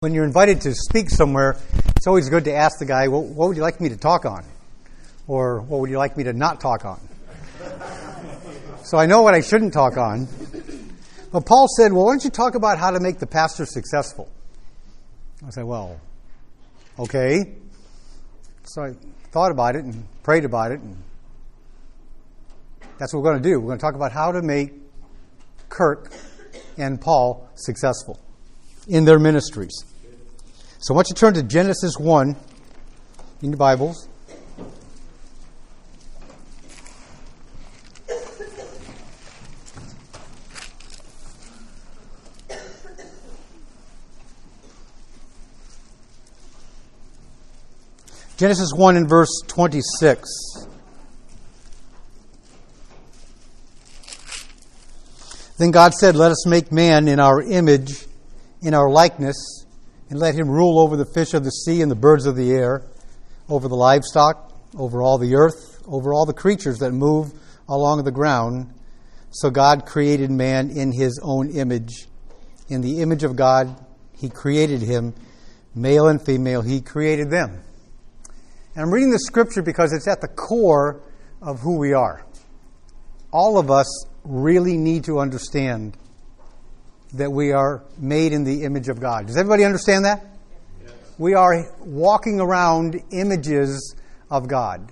When you're invited to speak somewhere, it's always good to ask the guy, well, what would you like me to talk on? Or what would you like me to not talk on? So I know what I shouldn't talk on. But Paul said, well, why don't you talk about how to make the pastor successful? I said, well, okay. So I thought about it and prayed about it, and that's what we're going to do. We're going to talk about how to make Kirk and Paul successful in their ministries. So I want you to turn to Genesis 1 in your Bibles. Genesis 1 and verse 26. Then God said, let us make man in our image, in our likeness, and let him rule over the fish of the sea and the birds of the air, over the livestock, over all the earth, over all the creatures that move along the ground. So God created man in his own image. In the image of God, he created him. Male and female, he created them. And I'm reading this scripture because it's at the core of who we are. All of us really need to understand that we are made in the image of God. Does everybody understand that? Yes. We are walking around images of God.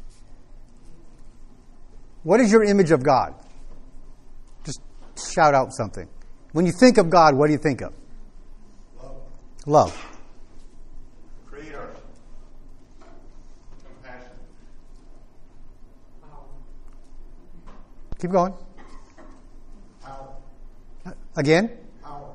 What is your image of God? Just shout out something. When you think of God, what do you think of? Love. Love. Creator. Compassion. Keep going. Power. Again? Power.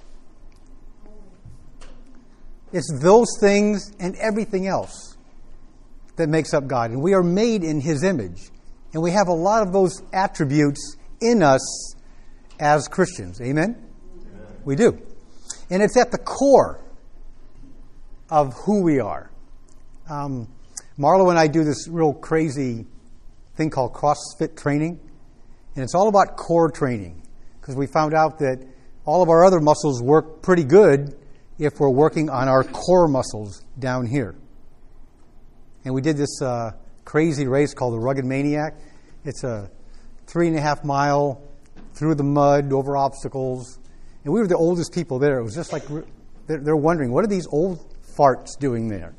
It's those things and everything else that makes up God. And we are made in his image. And we have a lot of those attributes in us as Christians. Amen? Amen. We do. And it's at the core of who we are. Marlo and I do this real crazy thing called CrossFit training. And it's all about core training. Because we found out that all of our other muscles work pretty good if we're working on our core muscles down here. And we did this crazy race called the Rugged Maniac. It's a 3.5 mile through the mud, over obstacles. And we were the oldest people there. It was just like they're wondering, what are these old farts doing there?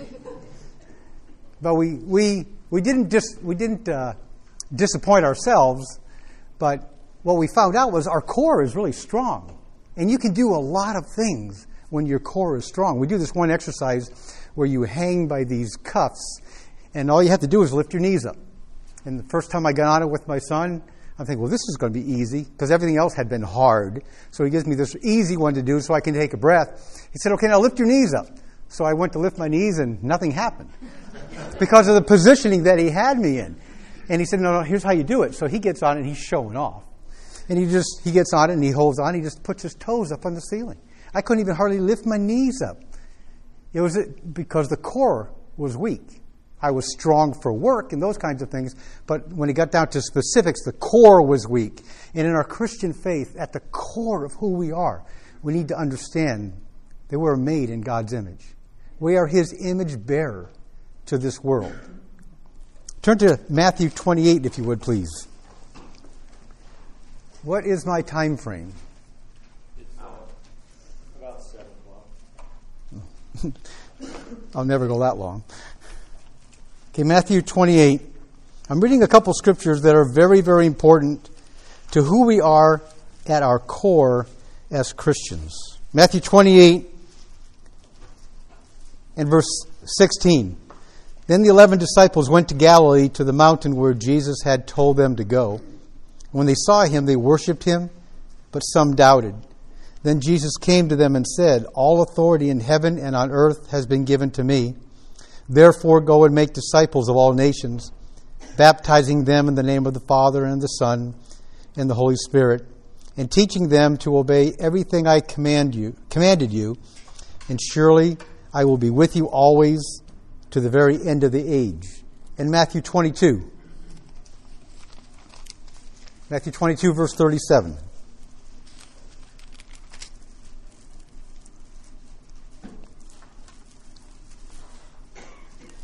But we didn't disappoint ourselves, but what we found out was our core is really strong. And you can do a lot of things when your core is strong. We do this one exercise where you hang by these cuffs, and all you have to do is lift your knees up. And the first time I got on it with my son, I'm thinking, well, this is going to be easy, because everything else had been hard. So he gives me this easy one to do so I can take a breath. He said, okay, now lift your knees up. So I went to lift my knees, and nothing happened because of the positioning that he had me in. And he said, no, here's how you do it. So he gets on it, and he's showing off. And he gets on it and he holds on. He just puts his toes up on the ceiling. I couldn't even hardly lift my knees up. It was because the core was weak. I was strong for work and those kinds of things. But when it got down to specifics, the core was weak. And in our Christian faith, at the core of who we are, we need to understand that we're made in God's image. We are his image bearer to this world. Turn to Matthew 28, if you would, please. What is my time frame? It's about 7 o'clock. I'll never go that long. Okay, Matthew 28. I'm reading a couple scriptures that are very, very important to who we are at our core as Christians. Matthew 28 and verse 16. Then the 11 disciples went to Galilee to the mountain where Jesus had told them to go. When they saw him, they worshipped him, but some doubted. Then Jesus came to them and said, all authority in heaven and on earth has been given to me. Therefore go and make disciples of all nations, baptizing them in the name of the Father and the Son and the Holy Spirit, and teaching them to obey everything I commanded you, and surely I will be with you always to the very end of the age. And Matthew 22. Matthew 22, verse 37.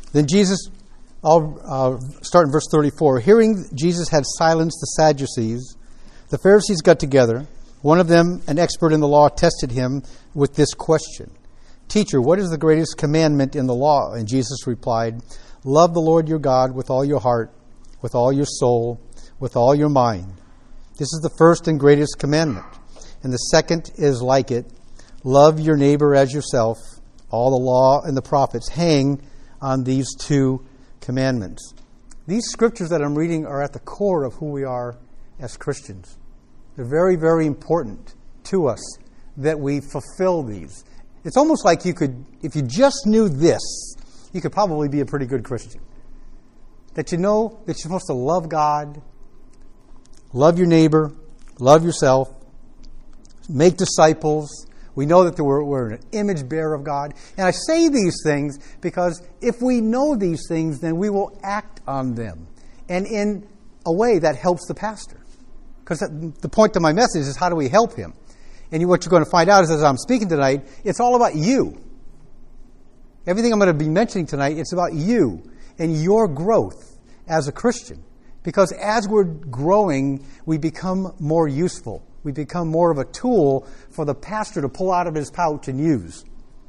Then Jesus, I'll start in verse 34. Hearing Jesus had silenced the Sadducees, the Pharisees got together. One of them, an expert in the law, tested him with this question. Teacher, what is the greatest commandment in the law? And Jesus replied, love the Lord your God with all your heart, with all your soul, with all your mind. This is the first and greatest commandment. And the second is like it. Love your neighbor as yourself. All the law and the prophets hang on these two commandments. These scriptures that I'm reading are at the core of who we are as Christians. They're very, very important to us that we fulfill these. It's almost like you could, if you just knew this, you could probably be a pretty good Christian. That you know that you're supposed to love God, love your neighbor, love yourself, make disciples. We know that we're an image bearer of God. And I say these things because if we know these things, then we will act on them. And in a way that helps the pastor. Because the point of my message is how do we help him? And what you're going to find out is as I'm speaking tonight, it's all about you. Everything I'm going to be mentioning tonight, it's about you and your growth as a Christian. Because as we're growing, we become more useful. We become more of a tool for the pastor to pull out of his pouch and use.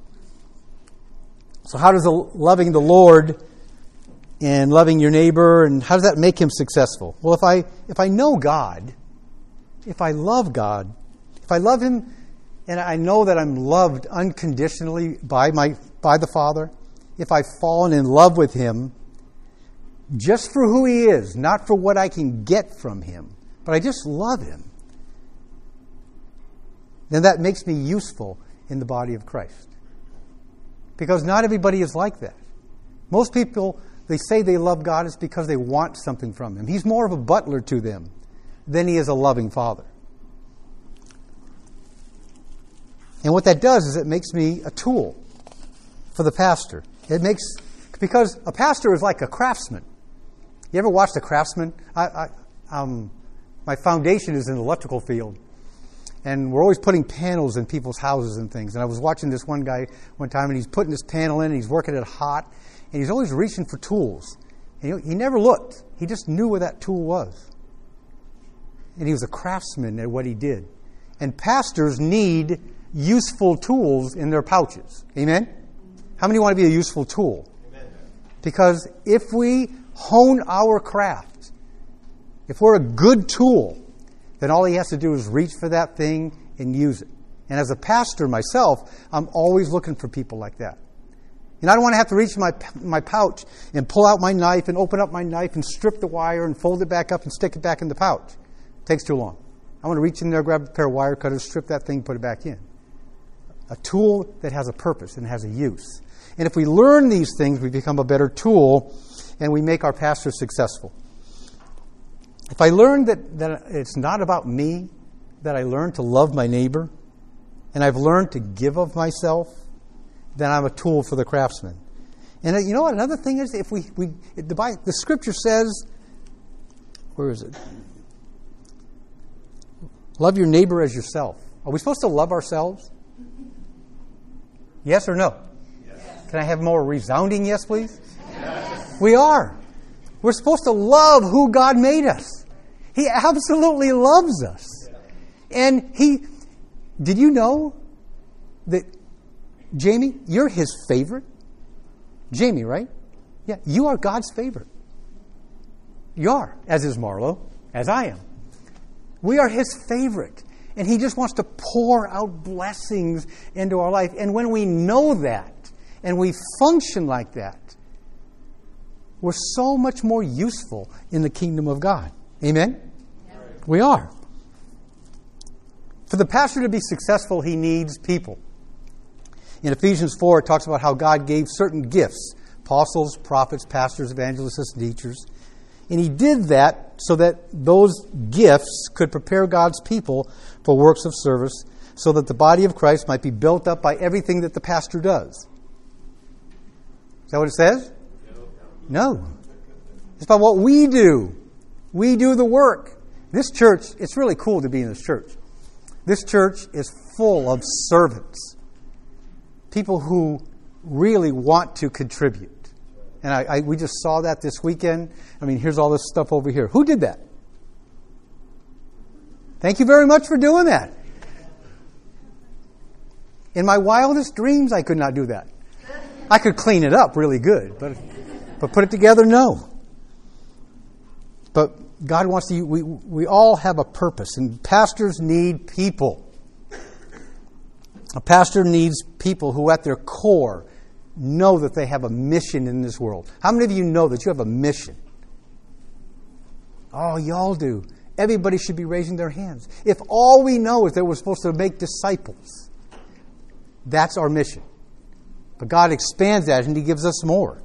So how does loving the Lord and loving your neighbor, and how does that make him successful? Well, if I know God, if I love God, if I love him and I know that I'm loved unconditionally by the Father, if I've fallen in love with him just for who he is, not for what I can get from him, but I just love him, then that makes me useful in the body of Christ. Because not everybody is like that. Most people, they say they love God is because they want something from him. He's more of a butler to them than he is a loving father. And what that does is it makes me a tool for the pastor. Because a pastor is like a craftsman. You ever watched a craftsman? My foundation is in the electrical field. And we're always putting panels in people's houses and things. And I was watching this one guy one time, and he's putting this panel in, and he's working it hot, and he's always reaching for tools. And he never looked. He just knew where that tool was. And he was a craftsman at what he did. And pastors need useful tools in their pouches. Amen? How many want to be a useful tool? Amen. Because if we hone our craft, if we're a good tool, then all he has to do is reach for that thing and use it. And as a pastor myself, I'm always looking for people like that. And I don't want to have to reach my pouch and pull out my knife and open up my knife and strip the wire and fold it back up and stick it back in the pouch. It takes too long. I want to reach in there, grab a pair of wire cutters, strip that thing, put it back in. A tool that has a purpose and has a use. And if we learn these things, we become a better tool and we make our pastor successful. If I learn that it's not about me, that I learn to love my neighbor, and I've learned to give of myself, then I'm a tool for the craftsman. And you know what? Another thing is, if the Scripture says, where is it? Love your neighbor as yourself. Are we supposed to love ourselves? Yes or no? Yes. Can I have more resounding yes, please? Yes. We are. We're supposed to love who God made us. He absolutely loves us. And did you know that, Jamie, you're his favorite? Jamie, right? Yeah, you are God's favorite. You are, as is Marlo, as I am. We are his favorite. And he just wants to pour out blessings into our life. And when we know that, and we function like that, we're so much more useful in the kingdom of God. Amen? Yeah. We are. For the pastor to be successful, he needs people. In Ephesians 4, it talks about how God gave certain gifts, apostles, prophets, pastors, evangelists, and teachers. And he did that so that those gifts could prepare God's people for works of service, so that the body of Christ might be built up by everything that the pastor does. Is that what it says? No. It's about what we do. We do the work. This church, it's really cool to be in this church. This church is full of servants. People who really want to contribute. And we just saw that this weekend. I mean, here's all this stuff over here. Who did that? Thank you very much for doing that. In my wildest dreams, I could not do that. I could clean it up really good, but put it together, no. But God wants to. We all have a purpose, and pastors need people. A pastor needs people who, at their core, know that they have a mission in this world. How many of you know that you have a mission? Oh, y'all do. Everybody should be raising their hands. If all we know is that we're supposed to make disciples, that's our mission. But God expands that and He gives us more.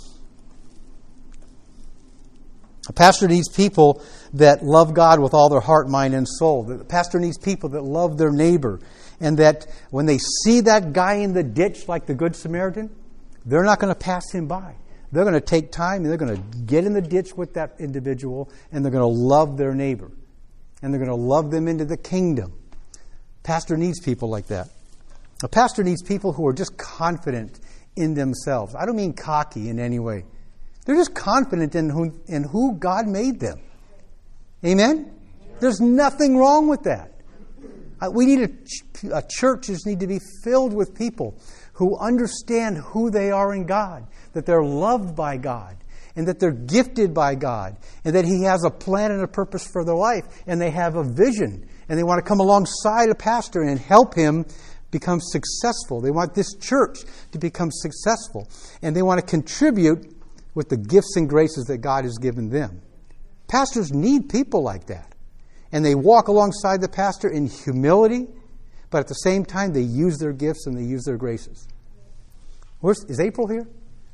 A pastor needs people that love God with all their heart, mind, and soul. The pastor needs people that love their neighbor, and that when they see that guy in the ditch like the Good Samaritan, they're not going to pass him by. They're going to take time and they're going to get in the ditch with that individual, and they're going to love their neighbor. And they're going to love them into the kingdom. Pastor needs people like that. A pastor needs people who are just confident in themselves. I don't mean cocky in any way. They're just confident in who God made them. Amen? There's nothing wrong with that. We need churches need to be filled with people who understand who they are in God, that they're loved by God, and that they're gifted by God, and that He has a plan and a purpose for their life, and they have a vision, and they want to come alongside a pastor and help him become successful. They want this church to become successful, and they want to contribute with the gifts and graces that God has given them. Pastors need people like that. And they walk alongside the pastor in humility, but at the same time they use their gifts and they use their graces. Is April here?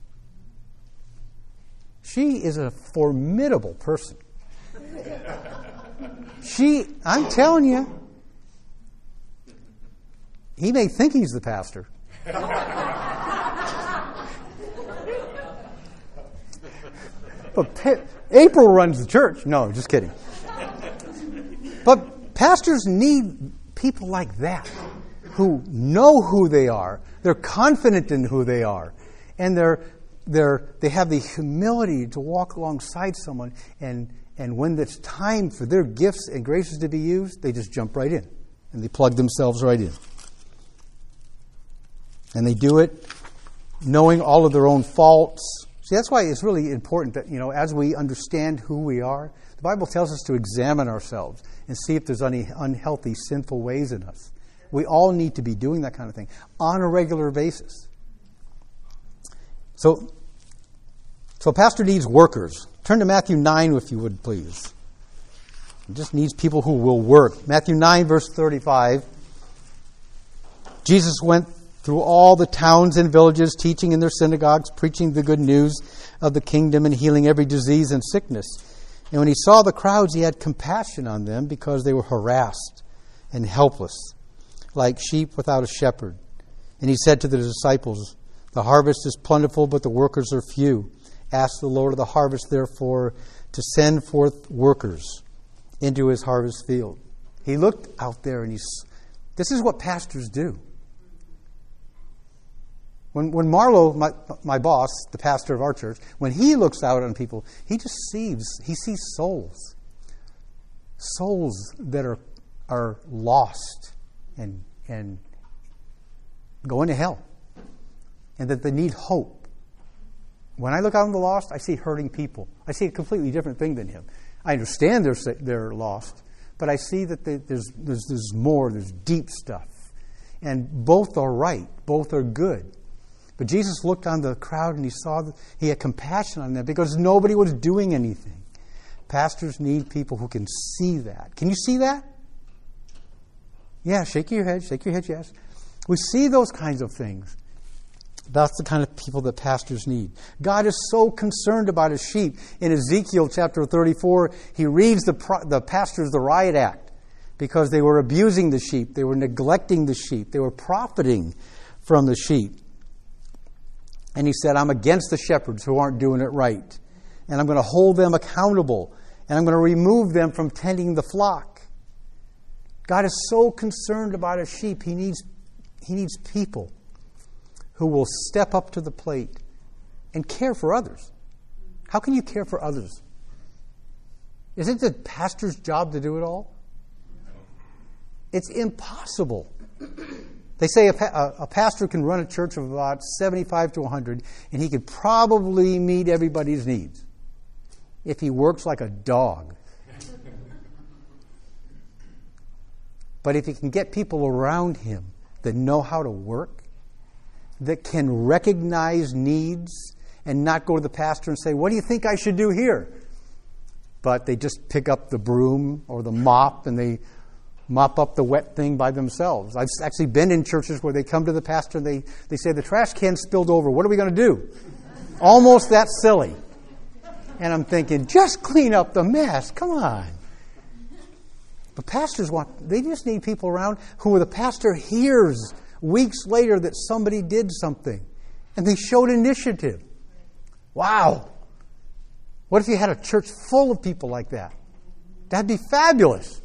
She is a formidable person. I'm telling you, he may think he's the pastor. But April runs the church. No, just kidding. But pastors need people like that who know who they are. They're confident in who they are. And they have the humility to walk alongside someone. And when it's time for their gifts and graces to be used, they just jump right in. And they plug themselves right in. And they do it knowing all of their own faults. See, that's why it's really important that, as we understand who we are, the Bible tells us to examine ourselves and see if there's any unhealthy, sinful ways in us. We all need to be doing that kind of thing on a regular basis. So a pastor needs workers. Turn to Matthew 9, if you would, please. He just needs people who will work. Matthew 9, verse 35. Jesus went through all the towns and villages, teaching in their synagogues, preaching the good news of the kingdom and healing every disease and sickness. And when He saw the crowds, He had compassion on them because they were harassed and helpless, like sheep without a shepherd. And He said to the disciples, "The harvest is plentiful, but the workers are few. Ask the Lord of the harvest, therefore, to send forth workers into His harvest field." He looked out there and this is what pastors do. When Marlo, my boss, the pastor of our church, when he looks out on people, he sees souls. Souls that are lost and going to hell. And that they need hope. When I look out on the lost, I see hurting people. I see a completely different thing than him. I understand they're lost, but I see that there's more, there's deep stuff. And both are right, both are good. But Jesus looked on the crowd and He had compassion on them because nobody was doing anything. Pastors need people who can see that. Can you see that? Yeah, shake your head, yes. We see those kinds of things. That's the kind of people that pastors need. God is so concerned about His sheep. In Ezekiel chapter 34, He reads the pastors the riot act because they were abusing the sheep. They were neglecting the sheep. They were profiting from the sheep. And He said, "I'm against the shepherds who aren't doing it right. And I'm going to hold them accountable. And I'm going to remove them from tending the flock." God is so concerned about His sheep. He needs people who will step up to the plate and care for others. How can you care for others? Isn't the pastor's job to do it all? It's impossible. They say a pastor can run a church of about 75 to 100, and he could probably meet everybody's needs if he works like a dog. But if he can get people around him that know how to work, that can recognize needs and not go to the pastor and say, "What do you think I should do here?" But they just pick up the broom or the mop and they mop up the wet thing by themselves. I've actually been in churches where they come to the pastor and they say, "The trash can spilled over. What are we going to do?" Almost that silly. And I'm thinking, just clean up the mess. Come on. But pastors they just need people around who the pastor hears weeks later that somebody did something and they showed initiative. Wow. What if you had a church full of people like that? That'd be fabulous.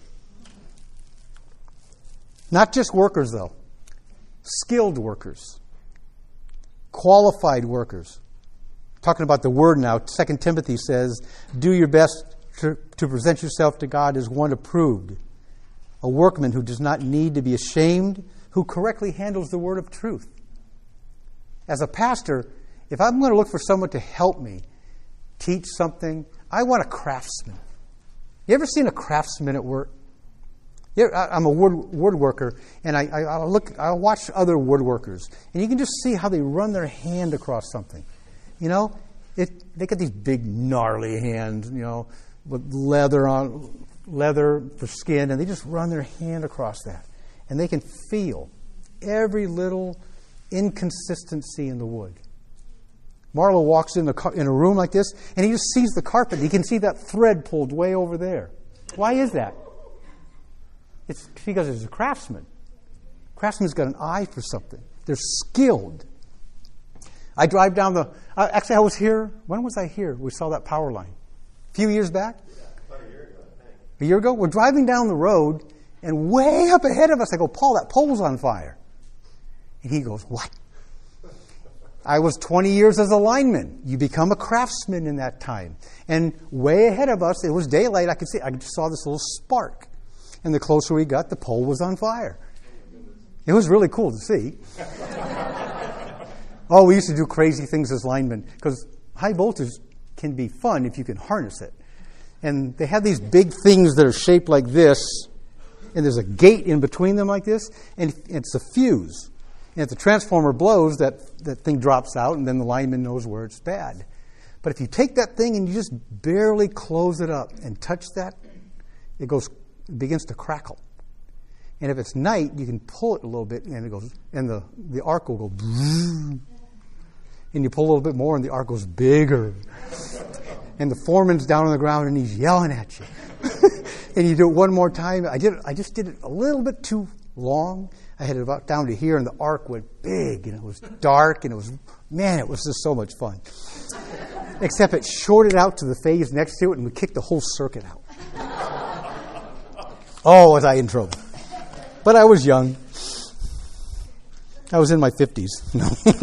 Not just workers, though. Skilled workers. Qualified workers. Talking about the word now, 2 Timothy says, "Do your best to present yourself to God as one approved, a workman who does not need to be ashamed, who correctly handles the word of truth." As a pastor, if I'm going to look for someone to help me teach something, I want a craftsman. You ever seen a craftsman at work? I'm a woodworker, and I watch other woodworkers, and you can just see how they run their hand across something. You know, they got these big gnarly hands, you know, with leather for skin, and they just run their hand across that, and they can feel every little inconsistency in the wood. Marlo walks in a room like this, and he just sees the carpet. He can see that thread pulled way over there. Why is that? It's because he's a craftsman. Craftsman's got an eye for something. They're skilled. I drive down actually, I was here. When was I here? We saw that power line. A few years back? Yeah, about a year ago, I think. A year ago? We're driving down the road, and way up ahead of us, I go, "Paul, that pole's on fire." And he goes, "What?" I was 20 years as a lineman. You become a craftsman in that time. And way ahead of us, it was daylight. I just saw this little spark. And the closer we got, the pole was on fire. It was really cool to see. Oh, we used to do crazy things as linemen because high voltage can be fun if you can harness it. And they have these big things that are shaped like this, and there's a gate in between them like this, and it's a fuse. And if the transformer blows, that thing drops out, and then the lineman knows where it's bad. But if you take that thing and you just barely close it up and touch that, it begins to crackle. And if it's night, you can pull it a little bit, and it goes, and the arc will go, and you pull a little bit more, and the arc goes bigger. And the foreman's down on the ground, and he's yelling at you. And you do it one more time. I just did it a little bit too long. I had it about down to here, and the arc went big, and it was dark, and it was just so much fun. Except it shorted out to the phase next to it, and we kicked the whole circuit out. Oh, was I in trouble. But I was young. I was in my 50s. No.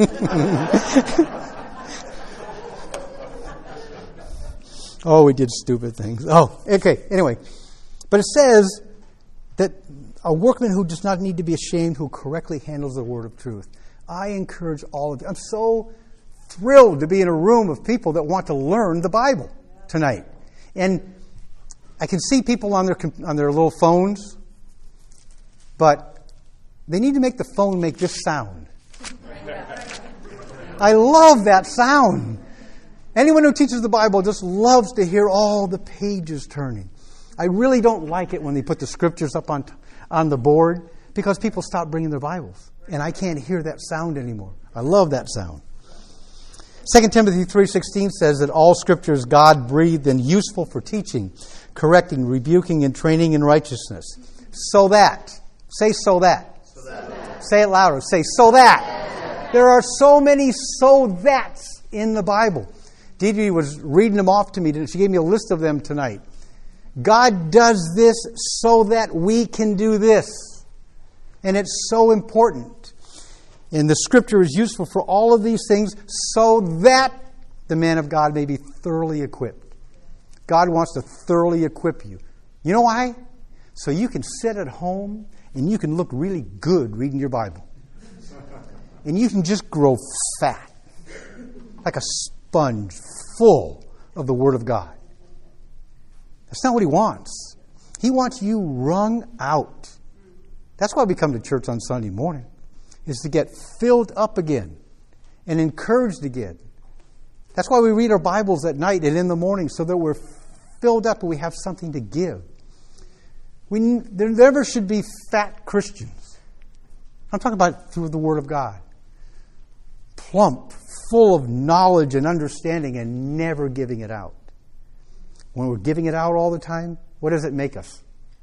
Oh, we did stupid things. Oh, okay. Anyway. But it says that a workman who does not need to be ashamed, who correctly handles the word of truth. I encourage all of you. I'm so thrilled to be in a room of people that want to learn the Bible tonight. And I can see people on their little phones, but they need to make the phone make this sound. I love that sound. Anyone who teaches the Bible just loves to hear all the pages turning. I really don't like it when they put the scriptures up on the board because people stop bringing their Bibles. And I can't hear that sound anymore. I love that sound. 2 Timothy 3:16 says that all scripture is God-breathed and useful for teaching, correcting, rebuking, and training in righteousness. So that. Say so that. So that. Say it louder. Say so that. There are so many so that's in the Bible. Deidre was reading them off to me. She gave me a list of them tonight. God does this so that we can do this. And it's so important. And the scripture is useful for all of these things so that the man of God may be thoroughly equipped. God wants to thoroughly equip you. You know why? So you can sit at home and you can look really good reading your Bible. And you can just grow fat, like a sponge full of the Word of God. That's not what He wants. He wants you wrung out. That's why we come to church on Sunday morning, is to get filled up again and encouraged again. That's why we read our Bibles at night and in the morning, so that we're filled up and we have something to give. There never should be fat Christians. I'm talking about through the Word of God. Plump, full of knowledge and understanding and never giving it out. When we're giving it out all the time, what does it make us?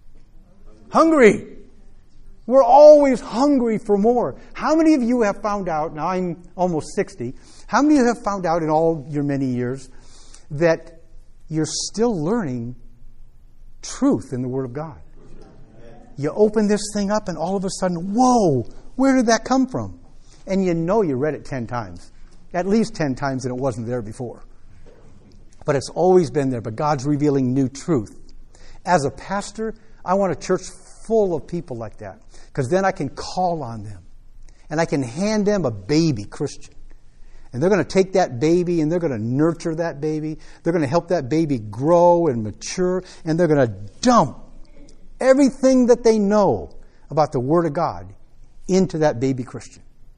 Hungry. We're always hungry for more. How many of you have found out, now I'm almost 60, how many of you have found out in all your many years that you're still learning truth in the Word of God? You open this thing up and all of a sudden, whoa, where did that come from? And you know you read it 10 times. At least 10 times, and it wasn't there before. But it's always been there. But God's revealing new truth. As a pastor, I want a church full of people like that. Because then I can call on them. And I can hand them a baby Christian. And they're going to take that baby and they're going to nurture that baby. They're going to help that baby grow and mature. And they're going to dump everything that they know about the Word of God into that baby Christian.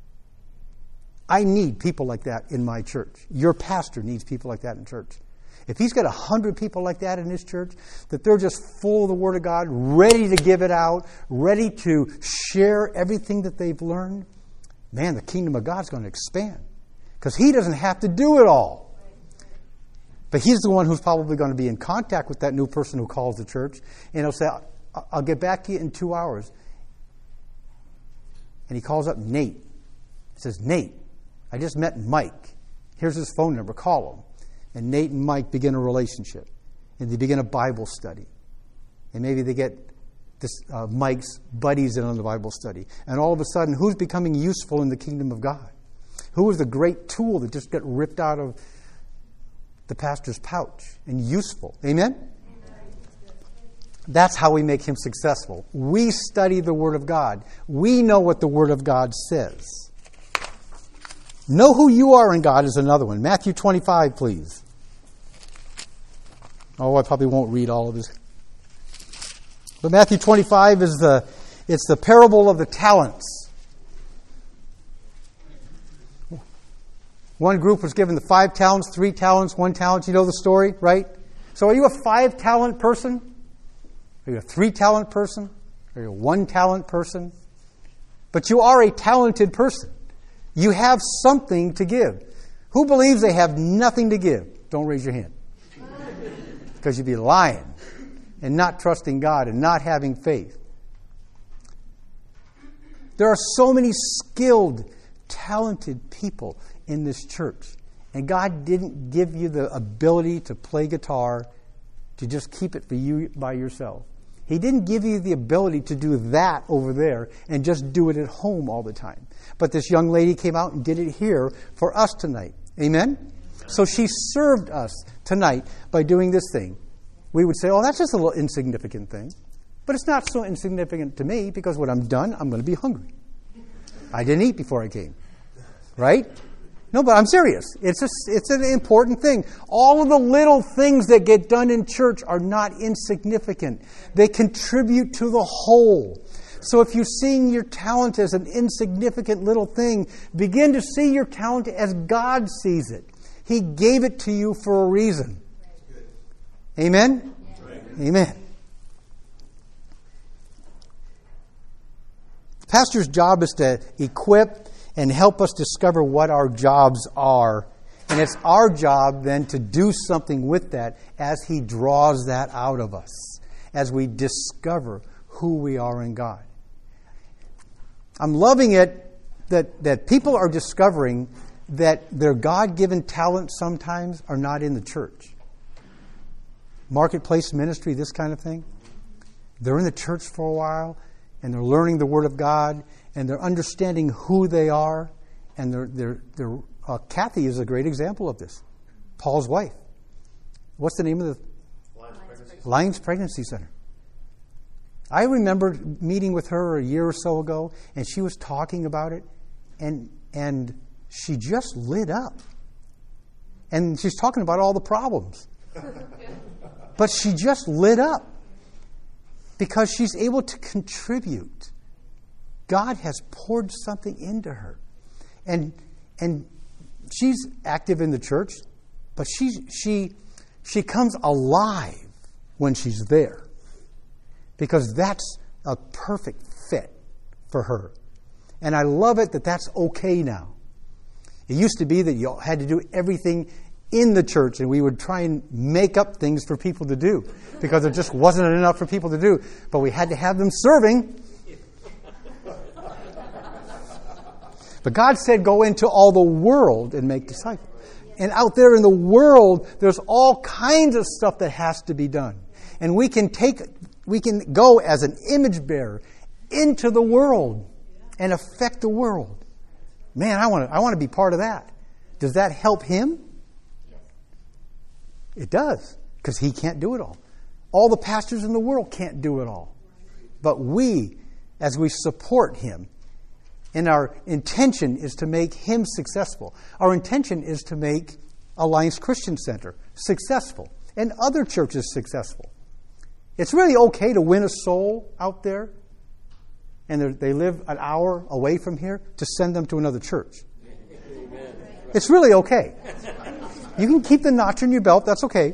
I need people like that in my church. Your pastor needs people like that in church. If he's got 100 people like that in his church, that they're just full of the Word of God, ready to give it out, ready to share everything that they've learned, man, the kingdom of God's going to expand. Because he doesn't have to do it all. But he's the one who's probably going to be in contact with that new person who calls the church, and he'll say, I'll get back to you in 2 hours. And he calls up Nate. He says, Nate, I just met Mike. Here's his phone number. Call him. And Nate and Mike begin a relationship. And they begin a Bible study. And maybe they get Mike's buddies in on the Bible study. And all of a sudden, who's becoming useful in the kingdom of God? Who is the great tool that just got ripped out of the pastor's pouch and useful? Amen? That's how we make him successful. We study the Word of God. We know what the Word of God says. Know who you are in God is another one. Matthew 25, please. Oh, I probably won't read all of this. But Matthew 25 is the parable of the talents. One group was given the 5 talents, 3 talents, 1 talent. You know the story, right? So are you a 5-talent person? Are you a 3-talent person? Are you a 1-talent person? But you are a talented person. You have something to give. Who believes they have nothing to give? Don't raise your hand. Because you'd be lying and not trusting God and not having faith. There are so many skilled, talented people in this church. And God didn't give you the ability to play guitar to just keep it for you by yourself. He didn't give you the ability to do that over there and just do it at home all the time. But this young lady came out and did it here for us tonight. Amen? So she served us tonight by doing this thing. We would say, oh, that's just a little insignificant thing. But it's not so insignificant to me because when I'm done, I'm going to be hungry. I didn't eat before I came. Right? No, but I'm serious. It's an important thing. All of the little things that get done in church are not insignificant. They contribute to the whole. So if you're seeing your talent as an insignificant little thing, begin to see your talent as God sees it. He gave it to you for a reason. Amen? Yeah. Amen. The pastor's job is to equip and help us discover what our jobs are. And it's our job then to do something with that as He draws that out of us, as we discover who we are in God. I'm loving it that people are discovering that their God-given talents sometimes are not in the church. Marketplace ministry, this kind of thing. They're in the church for a while, and they're learning the Word of God, and they're understanding who they are. And Kathy is a great example of this. Paul's wife. What's the name of the Lions Pregnancy Center? I remember meeting with her a year or so ago, and she was talking about it, and she just lit up. And she's talking about all the problems. But she just lit up because she's able to contribute. God has poured something into her. And she's active in the church, but she comes alive when she's there. Because that's a perfect fit for her. And I love it that that's okay now. It used to be that you had to do everything in the church, and we would try and make up things for people to do because there just wasn't enough for people to do. But we had to have them serving. But God said, go into all the world and make disciples. And out there in the world, there's all kinds of stuff that has to be done. And we can go as an image bearer into the world and affect the world. Man, I want to be part of that. Does that help him? It does, because he can't do it all. All the pastors in the world can't do it all. But we, as we support him, and our intention is to make him successful. Our intention is to make Alliance Christian Center successful and other churches successful. It's really okay to win a soul out there, and they live an hour away from here, to send them to another church. Amen. It's really okay. You can keep the notch in your belt, that's okay.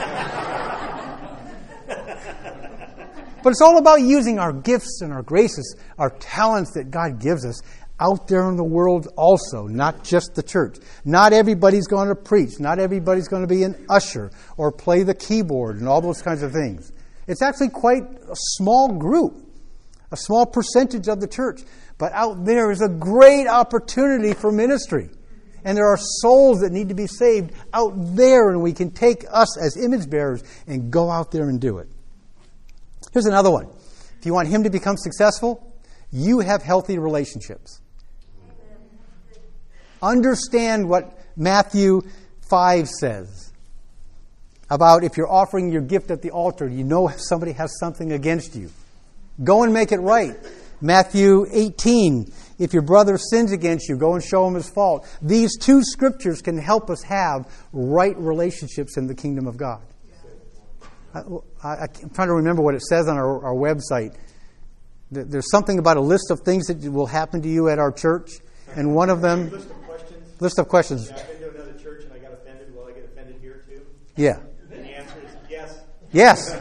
But it's all about using our gifts and our graces, our talents that God gives us out there in the world also, not just the church. Not everybody's going to preach. Not everybody's going to be an usher or play the keyboard and all those kinds of things. It's actually quite a small group, a small percentage of the church. But out there is a great opportunity for ministry. And there are souls that need to be saved out there, and we can take us as image bearers and go out there and do it. Here's another one. If you want him to become successful, you have healthy relationships. Understand what Matthew 5 says about if you're offering your gift at the altar, you know if somebody has something against you. Go and make it right. Matthew 18, if your brother sins against you, go and show him his fault. These two scriptures can help us have right relationships in the kingdom of God. I'm trying to remember what it says on our website. There's something about a list of things that will happen to you at our church, and one of them... List of questions. Yeah, I've been to another church and I got offended. Will I get offended here too? Yeah. And the answer is yes. Yes.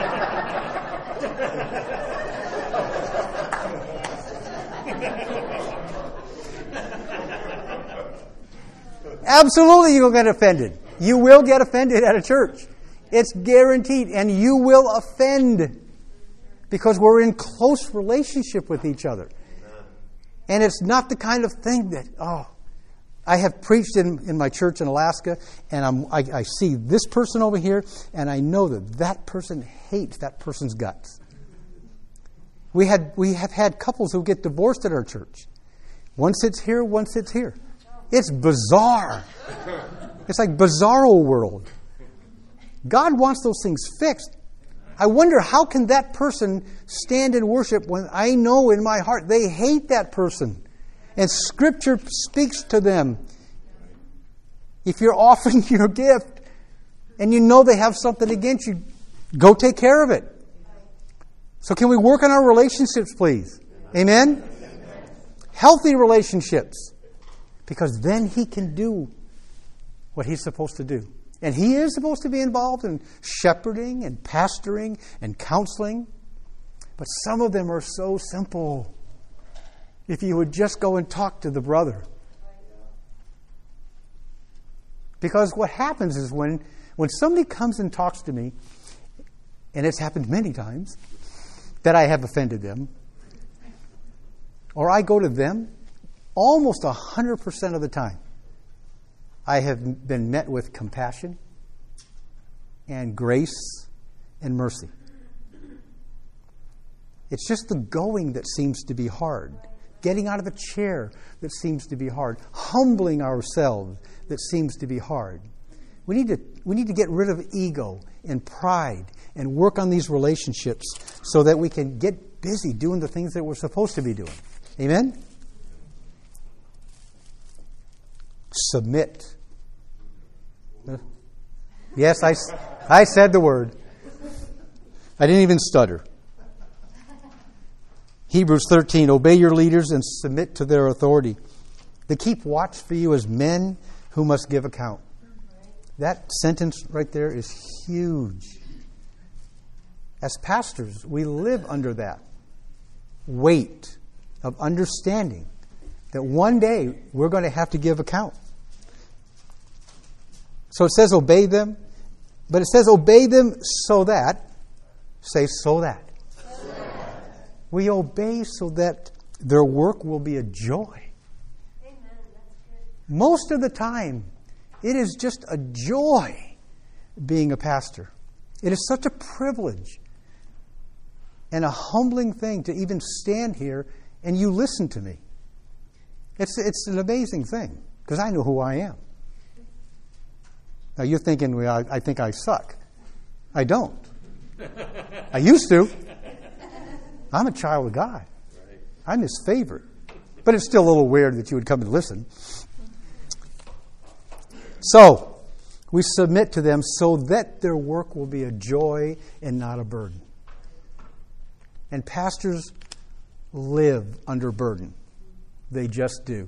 Absolutely, you'll get offended. You will get offended at a church. It's guaranteed. And you will offend because we're in close relationship with each other. And it's not the kind of thing that, I have preached in my church in Alaska, and I see this person over here, and I know that person hates that person's guts. We have had couples who get divorced at our church. One sits here, one sits here. It's bizarre. It's like bizarro world. God wants those things fixed. I wonder, how can that person stand in worship when I know in my heart they hate that person? And Scripture speaks to them. If you're offering your gift and you know they have something against you, go take care of it. So can we work on our relationships, please? Amen? Healthy relationships. Because then he can do what he's supposed to do. And he is supposed to be involved in shepherding and pastoring and counseling. But some of them are so simple. If you would just go and talk to the brother. Because what happens is when somebody comes and talks to me, and it's happened many times, that I have offended them, or I go to them, almost 100% of the time, I have been met with compassion and grace and mercy. It's just the going that seems to be hard. Getting out of a chair that seems to be hard. Humbling ourselves that seems to be hard. We need to get rid of ego and pride and work on these relationships so that we can get busy doing the things that we're supposed to be doing. Amen? Submit. Yes, I said the word. I didn't even stutter. Hebrews 13, obey your leaders and submit to their authority. They keep watch for you as men who must give account. That sentence right there is huge. As pastors, we live under that weight of understanding that one day we're going to have to give account. So it says obey them, but it says obey them so that, say so that. We obey so that their work will be a joy. Amen. That's good. Most of the time, it is just a joy being a pastor. It is such a privilege and a humbling thing to even stand here and you listen to me. It's an amazing thing because I know who I am. Now you're thinking, well, I think I suck. I don't. I used to. I'm a child of God. I'm His favorite. But it's still a little weird that you would come and listen. So, we submit to them so that their work will be a joy and not a burden. And pastors live under burden. They just do.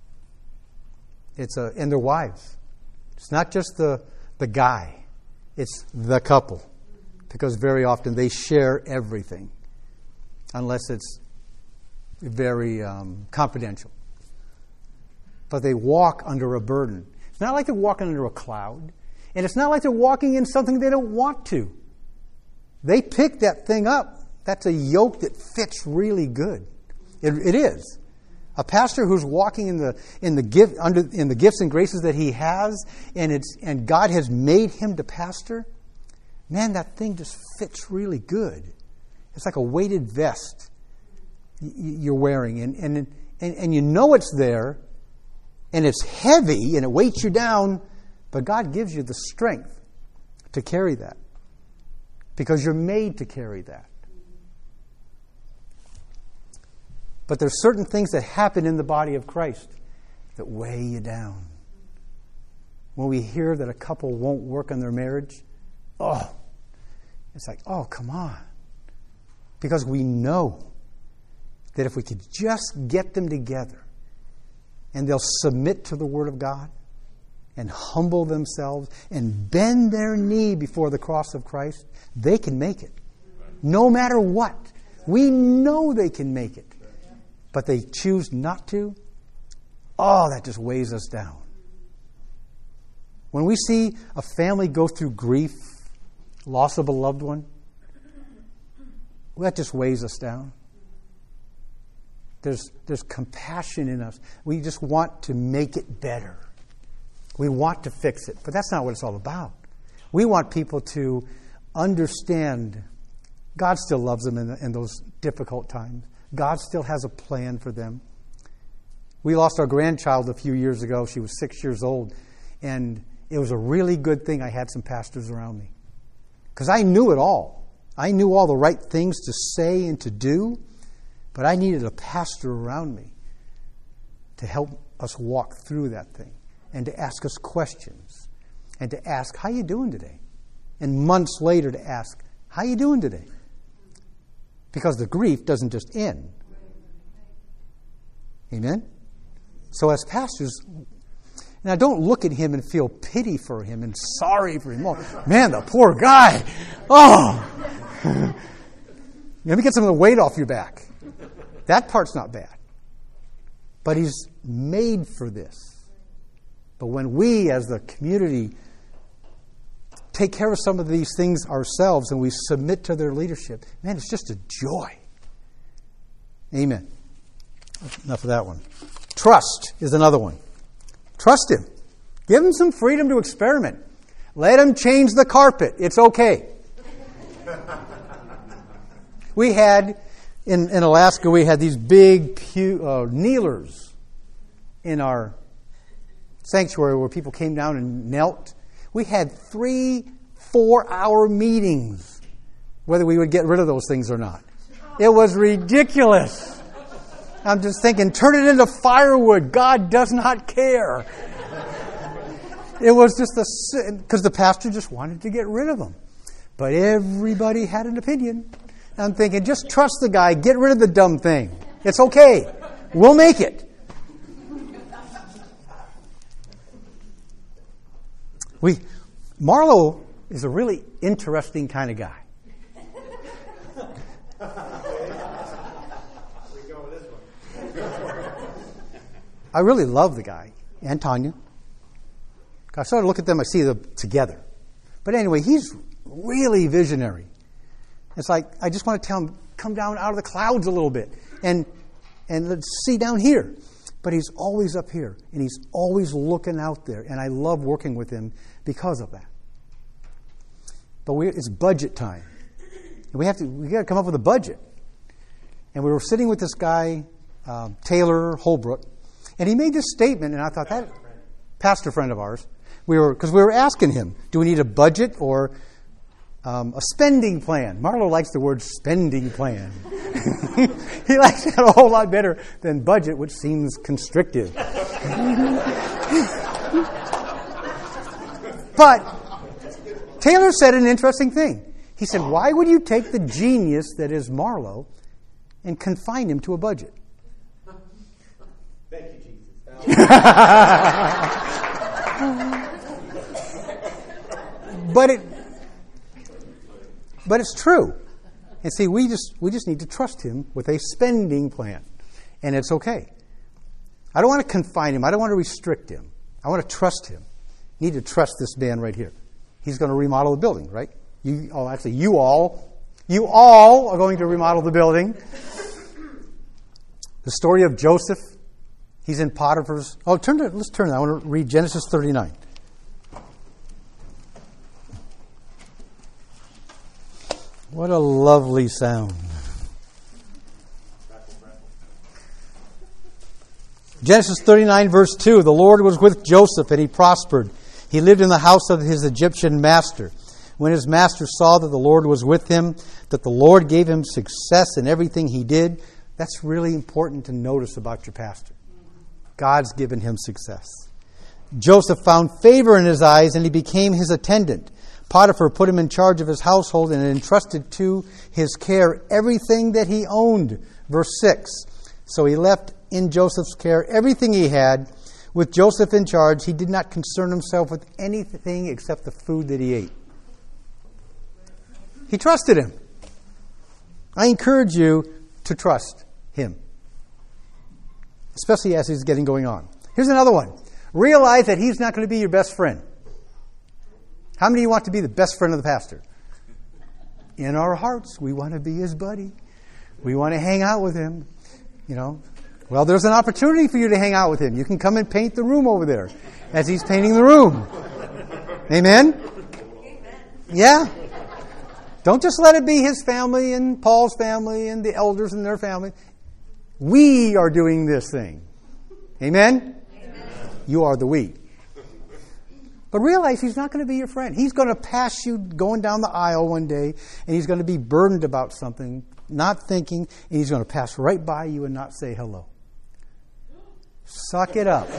And their wives. It's not just the guy. It's the couple. Because very often they share everything. Unless it's very confidential. But they walk under a burden. It's not like they're walking under a cloud. And it's not like they're walking in something they don't want to. They pick that thing up. That's a yoke that fits really good. It is. A pastor who's walking in the gifts and graces that he has, and God has made him to pastor, man, that thing just fits really good. It's like a weighted vest you're wearing, and you know it's there, and it's heavy, and it weights you down, but God gives you the strength to carry that because you're made to carry that. But there's certain things that happen in the body of Christ that weigh you down. When we hear that a couple won't work on their marriage, it's like, oh, come on. Because we know that if we could just get them together and they'll submit to the Word of God and humble themselves and bend their knee before the cross of Christ, they can make it. No matter what. We know they can make it. But they choose not to. Oh, that just weighs us down. When we see a family go through grief, loss of a loved one, that just weighs us down. There's compassion in us. We just want to make it better. We want to fix it. But that's not what it's all about. We want people to understand God still loves them in those difficult times. God still has a plan for them. We lost our grandchild a few years ago. She was 6 years old. And it was a really good thing I had some pastors around me. Because I knew it all. I knew all the right things to say and to do. But I needed a pastor around me to help us walk through that thing. And to ask us questions. And to ask, how you doing today? And months later to ask, how you doing today? Because the grief doesn't just end. Amen? So as pastors, and I don't look at him and feel pity for him and sorry for him. Oh, man, the poor guy. Oh! Let me get some of the weight off your back. That part's not bad. But he's made for this. But when we as the community take care of some of these things ourselves and we submit to their leadership, man, it's just a joy. Amen. Enough of that one. Trust is another one. Trust Him. Give Him some freedom to experiment. Let Him change the carpet. It's okay. We had, in Alaska, we had these big kneelers in our sanctuary where people came down and knelt. We had 3 4-hour meetings whether we would get rid of those things or not. It was ridiculous. I'm just thinking, turn it into firewood. God does not care. It was just because the pastor just wanted to get rid of them. But everybody had an opinion. I'm thinking, just trust the guy. Get rid of the dumb thing. It's okay. We'll make it. Marlo is a really interesting kind of guy. I really love the guy and Tanya. I sort of look at them, I see them together. But anyway, he's really visionary. It's like, I just want to tell him, come down out of the clouds a little bit and let's see down here. But he's always up here, and he's always looking out there, and I love working with him because of that. But it's budget time. And we got to come up with a budget. And we were sitting with this guy, Taylor Holbrook, and he made this statement, and I thought, that pastor friend of ours, because we were asking him, do we need a budget or a spending plan? Marlo likes the word spending plan. He likes that a whole lot better than budget, which seems constrictive. But Taylor said an interesting thing. He said, why would you take the genius that is Marlo and confine him to a budget? Thank you, Jesus. But it's true. And see, we just need to trust him with a spending plan. And it's okay. I don't want to confine him. I don't want to restrict him. I want to trust him. You need to trust this man right here. He's going to remodel the building, right? You all are going to remodel the building. The story of Joseph. He's in Potiphar's. Let's turn it. I want to read Genesis 39. What a lovely sound. Genesis 39, verse 2. The Lord was with Joseph, and he prospered. He lived in the house of his Egyptian master. When his master saw that the Lord was with him, that the Lord gave him success in everything he did, that's really important to notice about your pastor. God's given him success. Joseph found favor in his eyes, and he became his attendant. Potiphar put him in charge of his household and entrusted to his care everything that he owned. Verse 6. So he left in Joseph's care everything he had. With Joseph in charge, he did not concern himself with anything except the food that he ate. He trusted him. I encourage you to trust him, especially as he's getting going on. Here's another one. Realize that he's not going to be your best friend. How many of you want to be the best friend of the pastor? In our hearts, we want to be his buddy. We want to hang out with him. Well, there's an opportunity for you to hang out with him. You can come and paint the room over there as he's painting the room. Amen? Yeah. Don't just let it be his family and Paul's family and the elders and their family. We are doing this thing. Amen? You are the we. But realize he's not going to be your friend. He's going to pass you going down the aisle one day, and he's going to be burdened about something, not thinking, and he's going to pass right by you and not say hello. Suck it up.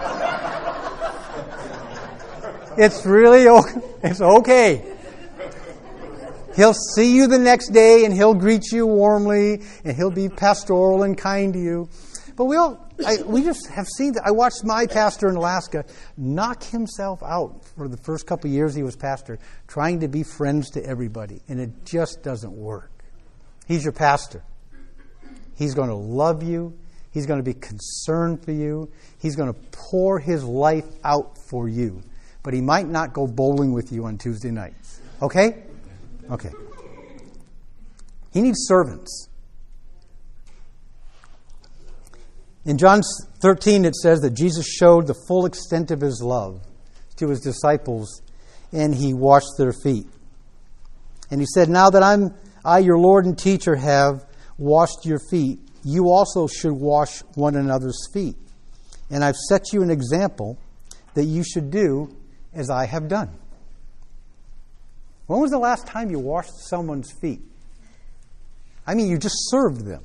It's okay. He'll see you the next day, and he'll greet you warmly, and he'll be pastoral and kind to you. But we just have seen that. I watched my pastor in Alaska knock himself out for the first couple of years he was pastor, trying to be friends to everybody. And it just doesn't work. He's your pastor. He's going to love you. He's going to be concerned for you. He's going to pour his life out for you. But he might not go bowling with you on Tuesday nights. Okay? Okay. He needs servants. In John 13, it says that Jesus showed the full extent of his love to his disciples, and he washed their feet. And he said, now that I, your Lord and teacher, have washed your feet, you also should wash one another's feet. And I've set you an example that you should do as I have done. When was the last time you washed someone's feet? I mean, you just served them.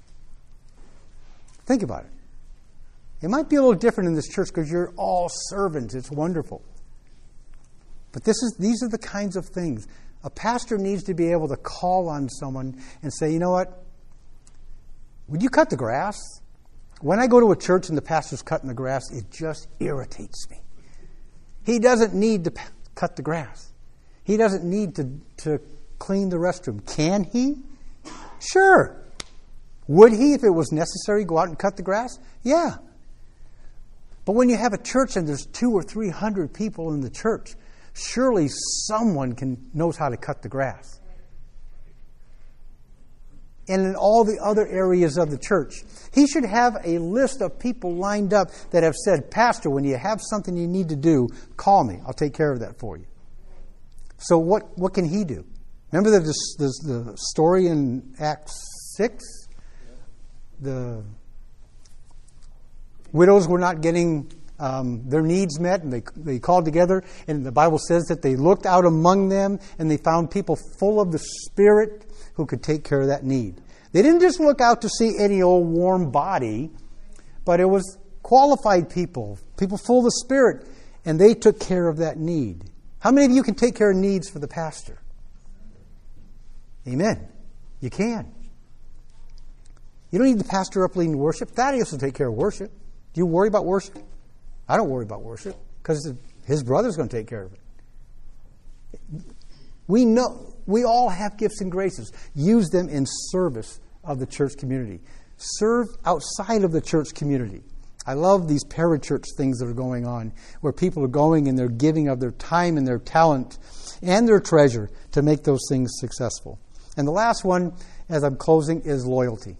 Think about it. It might be a little different in this church because you're all servants. It's wonderful. But these are the kinds of things. A pastor needs to be able to call on someone and say, you know what? Would you cut the grass? When I go to a church and the pastor's cutting the grass, it just irritates me. He doesn't need to cut the grass. He doesn't need to clean the restroom. Can he? Sure. Would he, if it was necessary, go out and cut the grass? Yeah. But when you have a church and there's 200 or 300 people in the church, surely someone knows how to cut the grass. And in all the other areas of the church, he should have a list of people lined up that have said, Pastor, when you have something you need to do, call me. I'll take care of that for you. So what can he do? Remember the story in Acts 6? The widows were not getting their needs met, and they called together, and the Bible says that they looked out among them, and they found people full of the Spirit who could take care of that need. They didn't just look out to see any old warm body, but it was qualified people full of the Spirit, and they took care of that need. How many of you can take care of needs for the pastor? Amen. You can. You don't need the pastor up leading worship. Thaddeus will take care of worship. Do you worry about worship? I don't worry about worship because his brother's going to take care of it. We know we all have gifts and graces. Use them in service of the church community. Serve outside of the church community. I love these parachurch things that are going on where people are going and they're giving of their time and their talent and their treasure to make those things successful. And the last one, as I'm closing, is loyalty.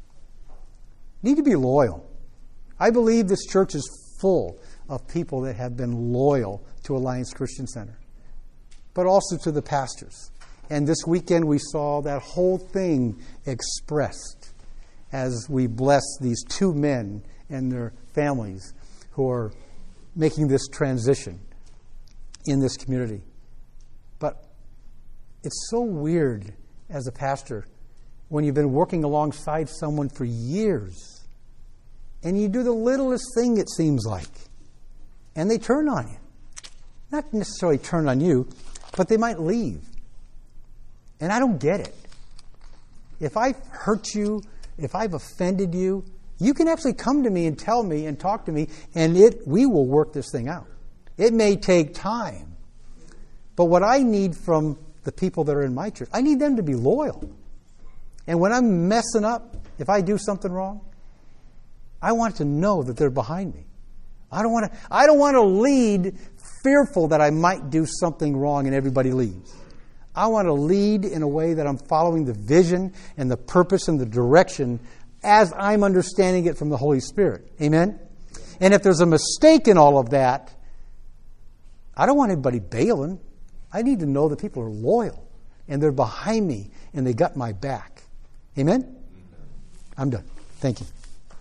You need to be loyal. I believe this church is full of people that have been loyal to Alliance Christian Center, but also to the pastors. And this weekend we saw that whole thing expressed as we bless these two men and their families who are making this transition in this community. But it's so weird as a pastor when you've been working alongside someone for years and you do the littlest thing, it seems like, and they turn on you. Not necessarily turn on you, but they might leave. And I don't get it. If I've hurt you, if I've offended you, you can actually come to me and tell me and talk to me, and we will work this thing out. It may take time. But what I need from the people that are in my church, I need them to be loyal. And when I'm messing up, if I do something wrong, I want to know that they're behind me. I don't want to lead fearful that I might do something wrong and everybody leaves. I want to lead in a way that I'm following the vision and the purpose and the direction as I'm understanding it from the Holy Spirit. Amen? And if there's a mistake in all of that, I don't want anybody bailing. I need to know that people are loyal and they're behind me and they got my back. Amen? I'm done. Thank you.